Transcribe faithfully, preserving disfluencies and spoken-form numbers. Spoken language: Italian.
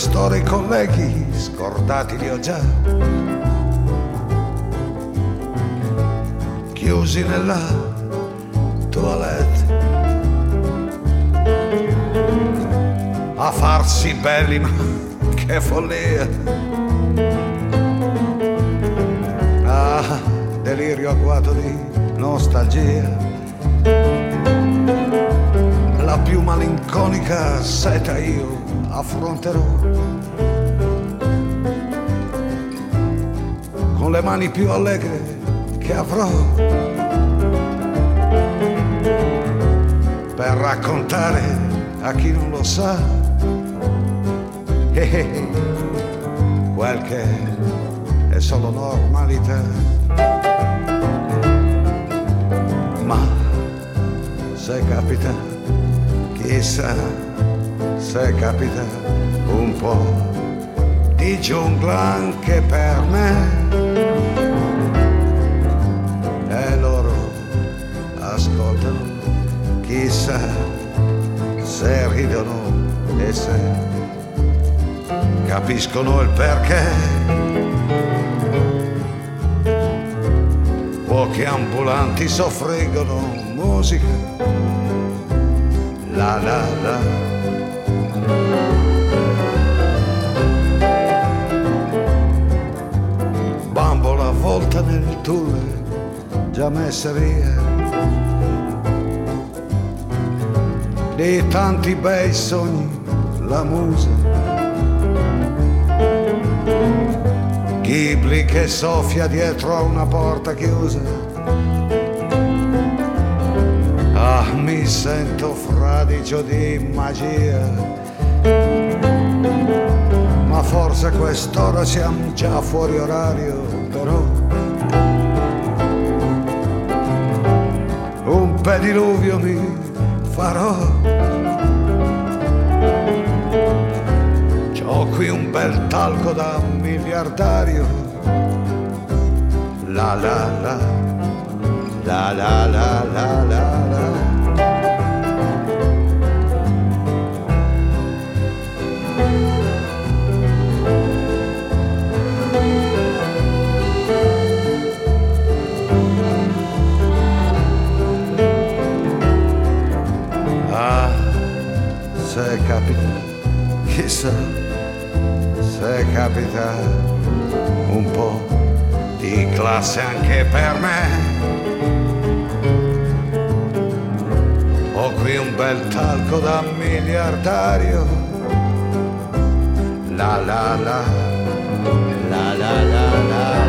quest'ora i colleghi scordati li ho già, chiusi nella toilette a farsi belli, ma che follia. Ah, delirio agguato di nostalgia, la più malinconica seta io affronterò con le mani più allegre che avrò, per raccontare a chi non lo sa eh, eh, quel che è solo normalità. Ma se capita, chissà se capita un po' di giungla anche per me, e loro ascoltano, chissà se ridono e se capiscono il perché. Pochi ambulanti soffriggono musica, la la la. Bambola avvolta nel tulle già messa via di tanti bei sogni, la musa Ghibli che soffia dietro a una porta chiusa. Ah, mi sento fradicio di magia, ma forse a quest'ora siamo già fuori orario, però un pediluvio mi farò. C'ho qui un bel talco da miliardario, la la la, la la la la la la. Se capita, chissà, se capita un po' di classe anche per me. Ho qui un bel talco da miliardario, la la la, la la la la.